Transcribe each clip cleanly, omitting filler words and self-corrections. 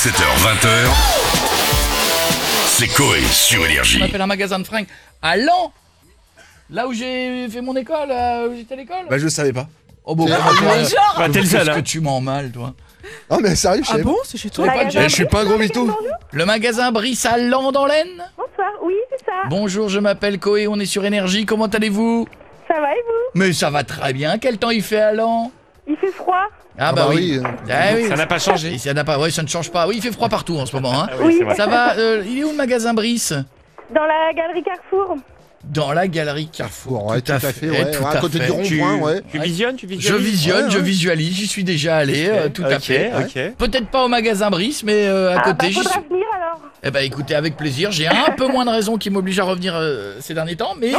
17h20h, c'est Coé sur Énergie. On appelle un magasin de fringues à Lens. Là où j'ai fait mon école, où j'étais à l'école. Bah je savais pas. Oh bon, Bah, t'es le seul, qu'est-ce hein. que tu m'en mal, toi. Ah mais sérieux, je Ah sais bon, c'est chez toi? pas pas. Je suis pas un gros mytho. Le magasin Brice à Lens dans l'Aisne. Bonsoir, oui, c'est ça. Bonjour, je m'appelle Coé, on est sur Énergie. Comment allez-vous? Ça va et vous? Mais ça va très bien. Quel temps il fait à Lens? Il fait froid? Ah bah oui. Ah oui. Ça n'a pas changé. Et ça n'a pas. Oui, ça ne change pas. Oui, il fait froid partout en ce moment. Hein. Oui. c'est vrai. Ça va. Il est où le magasin Brice? Dans la galerie Carrefour? Dans la galerie Carrefour. Ouais, tout à fait, ouais. tout À côté du rond-point, ouais. Tu visionnes, Je visionne, Ouais, je ouais. visualise. J'y suis déjà allé, tout à fait. Ok. Peut-être pas au magasin Brice, mais à côté. J'y Faudra suis. venir alors. Eh ben écoutez, avec plaisir. J'ai un peu moins de raisons qui m'obligent à revenir ces derniers temps, mais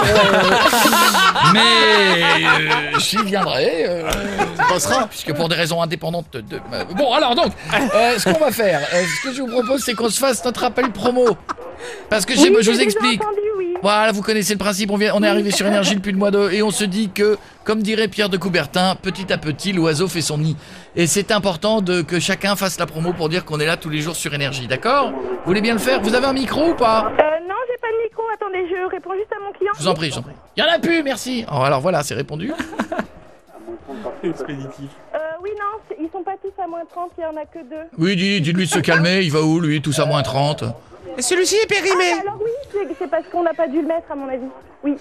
j'y viendrai. Ça passera. Puisque pour des raisons indépendantes de... Bon, alors donc, ce qu'on va faire, ce que je vous propose, c'est qu'on se fasse notre appel promo. Parce que je vous j'ai déjà explique. entendu, oui. Voilà, vous connaissez le principe, on est arrivé sur Énergie depuis le mois de... Et on se dit que, comme dirait Pierre de Coubertin, petit à petit, l'oiseau fait son nid. Et c'est important que chacun fasse la promo pour dire qu'on est là tous les jours sur Énergie, d'accord? Vous voulez bien le faire? Vous avez un micro ou pas? Non, j'ai pas de micro. Attendez, je réponds juste à mon client. Je vous en prie, je vous en prie. Il y en a plus, merci. Oh, alors voilà, c'est répondu. Expéditif. Oui, non, ils sont pas tous à moins 30, il y en a que 2. Oui, dites-lui de se calmer, il va où lui, tous à moins 30? Celui-ci est périmé. Alors oui, c'est parce qu'on n'a pas dû le mettre à mon avis. Oui.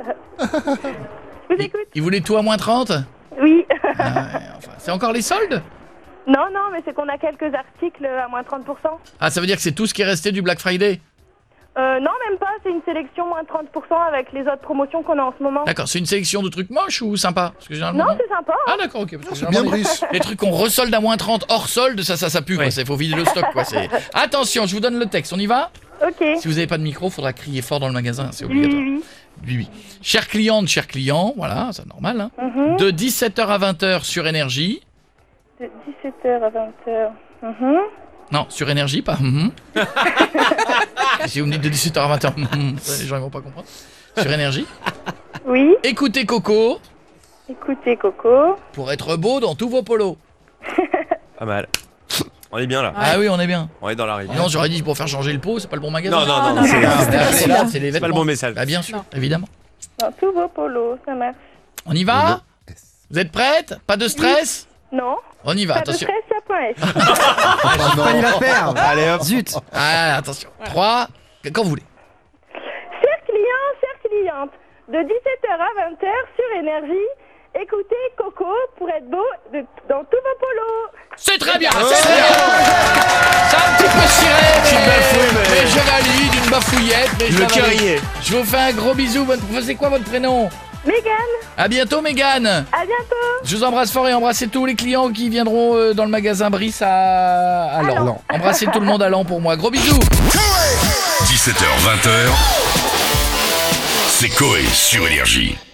Je vous écoute. Il voulait tout à moins 30? Oui. Enfin, c'est encore les soldes? Non, mais c'est qu'on a quelques articles à moins 30%. Ah, ça veut dire que c'est tout ce qui est resté du Black Friday? Non, même pas, c'est une sélection moins 30% avec les autres promotions qu'on a en ce moment. D'accord, c'est une sélection de trucs moches ou sympas? Parce que généralement... Non, c'est sympa. Ah d'accord, ok. Parce que C'est bien généralement, Brice. les trucs qu'on resolde à moins 30 hors solde, ça pue, quoi. Ouais. Il faut vider le stock, quoi. Attention, je vous donne le texte, on y va? Ok. Si vous n'avez pas de micro, faudra crier fort dans le magasin, c'est Oui, obligatoire. oui, oui. Oui. Chers clientes, chers clients, voilà, c'est normal. Hein. De 17h à 20h sur Énergie. De 17h à 20h. Non, sur Énergie, pas. Si vous me dites de 17h à 20h, les gens ils vont pas comprendre. Sur Énergie. Oui, Écoutez Coco écoutez Coco. pour être beau dans tous vos polos. Pas mal. On est bien là. Ah oui, on est bien. On est dans la rive. Non, j'aurais dit pour faire changer le pot, c'est pas le bon magasin. Non, non, non, non, c'est non, C'est là, c'est les pas le vêtements. bon message. Bah bien sûr, Non. évidemment. Dans tous vos polos, ça marche. On y va? Vous êtes prêtes? Pas de stress? Non, On y va, pas de attention. stress, ça point S. Pas Il va perdre. Allez hop. Zut. Ah, attention. 3, quand vous voulez. Chers clients, chères clientes, de 17h à 20h sur Énergie, écoutez Coco pour être beau dans tous vos polos. C'est très bien, c'est très bien. C'est un petit peu ciré, mais je valide, une bafouillette, mais je Le la valide. carrier. Je vous fais un gros bisou. C'est quoi votre prénom? Mégane, À bientôt, Mégane. à bientôt. Je vous embrasse fort et embrassez tous les clients qui viendront dans le magasin Brice à Lens. Embrassez tout le monde à Lens pour moi. Gros bisous. 17h20h, c'est Coé sur Énergie.